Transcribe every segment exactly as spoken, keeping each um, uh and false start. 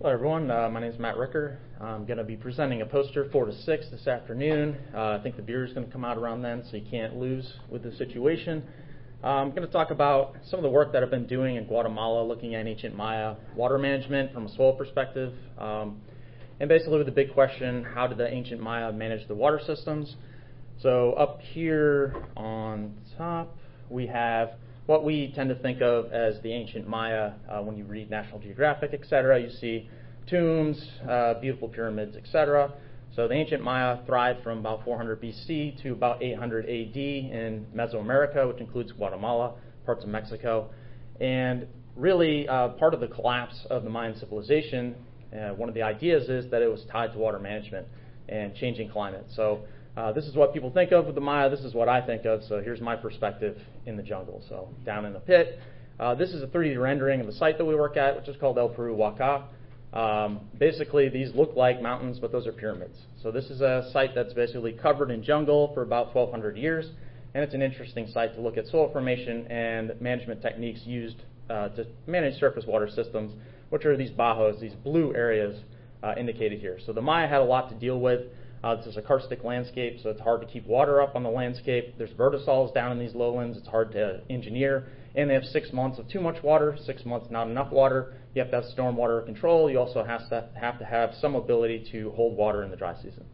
Hello everyone, uh, my name is Matt Ricker. I'm going to be presenting a poster four to six this afternoon. Uh, I think the beer is going to come out around then, so you can't lose with the situation. Uh, I'm going to talk about some of the work that I've been doing in Guatemala, looking at ancient Maya water management from a soil perspective. Um, and basically with the big question, how did the ancient Maya manage the water systems? So up here on top, we have what we tend to think of as the ancient Maya. Uh, when you read National Geographic, et cetera, you see tombs, uh, beautiful pyramids, et cetera. So the ancient Maya thrived from about four hundred B C to about eight hundred A D in Mesoamerica, which includes Guatemala, parts of Mexico. And really, uh, part of the collapse of the Mayan civilization, uh, one of the ideas is that it was tied to water management and changing climate. So Uh, this is what people think of with the Maya. This is what I think of. So here's my perspective in the jungle. So down in the pit. Uh, this is a three D rendering of the site that we work at, which is called El Peru Waka. Um, basically, these look like mountains, but those are pyramids. So this is a site that's basically covered in jungle for about twelve hundred years. And it's an interesting site to look at soil formation and management techniques used uh, to manage surface water systems, which are these bajos, these blue areas uh, indicated here. So the Maya had a lot to deal with. Uh, this is a karstic landscape, so it's hard to keep water up on the landscape. There's vertisols down in these lowlands. It's hard to engineer. And they have six months of too much water, six months not enough water. You have to have stormwater control. You also have to have to have some ability to hold water in the dry season.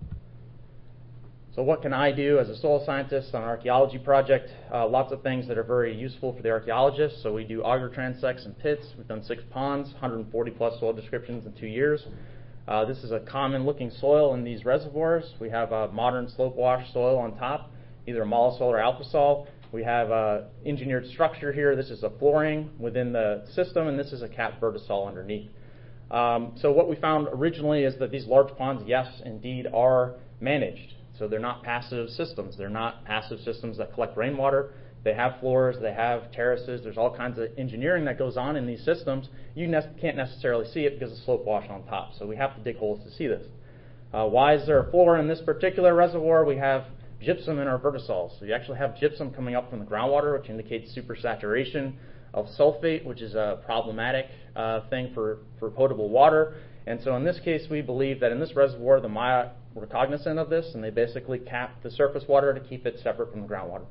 So what can I do as a soil scientist on an archaeology project? Uh, lots of things that are very useful for the archaeologists. So we do auger transects and pits. We've done six ponds, one hundred forty plus soil descriptions in two years. Uh, this is a common looking soil in these reservoirs. We have a modern slope wash soil on top, either mollisol or alpha-sol. We have a engineered structure here. This is a flooring within the system, and this is a capped vertisol underneath. Um, so what we found originally is that these large ponds, yes, indeed, are managed. So they're not passive systems. They're not passive systems that collect rainwater. They have floors, they have terraces, there's all kinds of engineering that goes on in these systems. You ne- can't necessarily see it because of slope wash on top, so we have to dig holes to see this. Uh, why is there a floor in this particular reservoir? We have gypsum in our vertisols. So you actually have gypsum coming up from the groundwater, which indicates supersaturation of sulfate, which is a problematic uh, thing for, for potable water. And so in this case, we believe that in this reservoir, the Maya were cognizant of this, and they basically capped the surface water to keep it separate from the groundwater.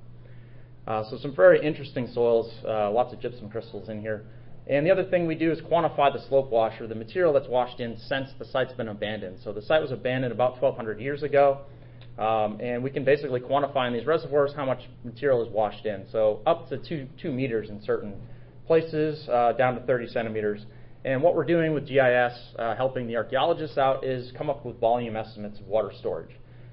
Uh, so some very interesting soils, uh, lots of gypsum crystals in here. And the other thing we do is quantify the slope wash, or the material that's washed in since the site's been abandoned. So the site was abandoned about twelve hundred years ago, um, and we can basically quantify in these reservoirs how much material is washed in. So up to two, two meters in certain places, uh, down to thirty centimeters. And what we're doing with G I S, uh, helping the archaeologists out, is come up with volume estimates of water storage.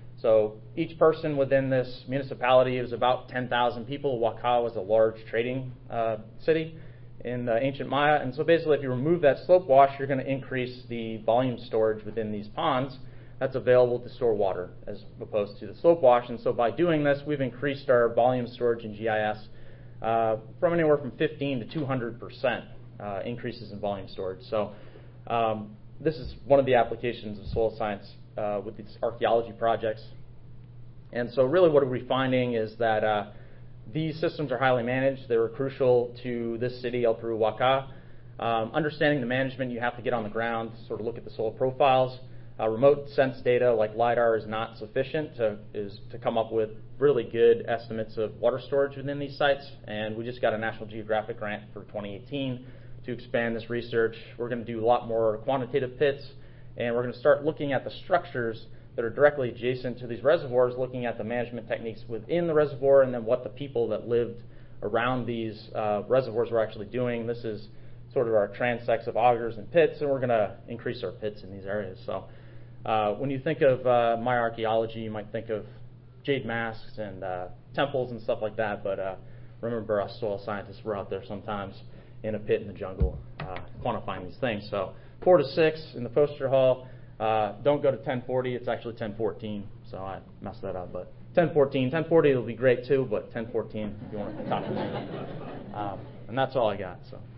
So each person within this municipality is about ten thousand people. Waka was a large trading uh, city in the ancient Maya. And so basically if you remove that slope wash, you're going to increase the volume storage within these ponds that's available to store water as opposed to the slope wash. And so by doing this, we've increased our volume storage in G I S uh, from anywhere from fifteen to two hundred percent uh, increases in volume storage. So um, this is one of the applications of soil science Uh, with these archaeology projects. And so really what we're finding is that uh, these systems are highly managed. They were crucial to this city, El Peru Waka. Um, understanding the management, you have to get on the ground, sort of look at the soil profiles. Uh, remote sense data like LiDAR is not sufficient to, is to come up with really good estimates of water storage within these sites. And we just got a National Geographic grant for twenty eighteen to expand this research. We're going to do a lot more quantitative pits. And we're going to start looking at the structures that are directly adjacent to these reservoirs, looking at the management techniques within the reservoir and then what the people that lived around these uh, reservoirs were actually doing. This is sort of our transects of augers and pits, and we're going to increase our pits in these areas. So uh, when you think of uh, Maya archaeology, you might think of jade masks and uh, temples and stuff like that, but uh, remember us soil scientists, we're out there sometimes in a pit in the jungle uh, quantifying these things. So four to six in the poster hall. Uh, don't go to ten forty. It's actually ten fourteen, so I messed that up. But ten fourteen, ten forty will be great too, but ten fourteen if you want to talk to me. Um, and that's all I got. So.